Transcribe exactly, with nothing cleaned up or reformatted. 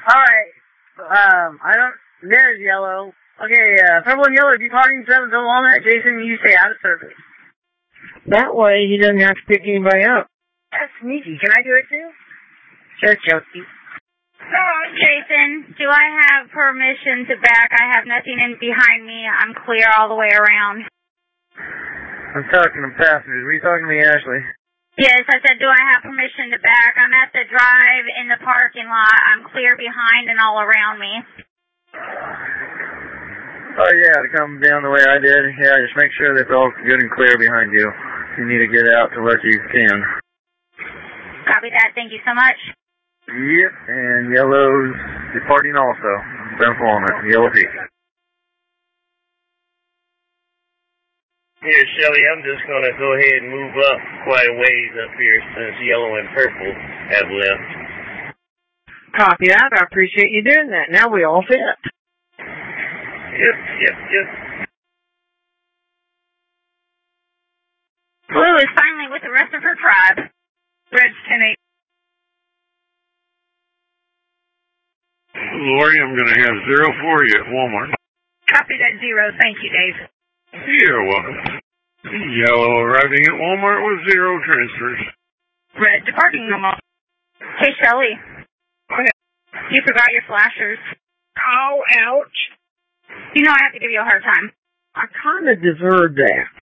Alright. Um, I don't... There's yellow. Okay, uh, purple and yellow, departing seven to Walnut. Jason, you stay out of service. That way he doesn't have to pick anybody up. That's sneaky. Can I do it too? Sure, Chelsea. Oh, Jason, do I have permission to back? I have nothing in behind me. I'm clear all the way around. I'm talking to passengers. Were you talking to me, Ashley? Yes, I said, do I have permission to back? I'm at the drive in the parking lot. I'm clear behind and all around me. Oh, yeah, to come down the way I did. Yeah, just make sure that it's all good and clear behind you. If you need to get out to let you can. Copy that. Thank you so much. Yep, and yellow's departing also. South Walnut, Yellow Peak. Here, Shelly, I'm just going to go ahead and move up quite a ways up here since yellow and purple have left. Copy that. I appreciate you doing that. Now we all fit. Yep, yep, yep. Blue is finally with the rest of her tribe. Red's ten eight. Lori, I'm going to have zero for you at Walmart. Copy that zero. Thank you, Dave. You're welcome. Yellow arriving at Walmart with zero transfers. Red departing Walmart. Hey, Shelly. Okay. You forgot your flashers. Oh, ouch. You know I have to give you a hard time. I kind of deserved that.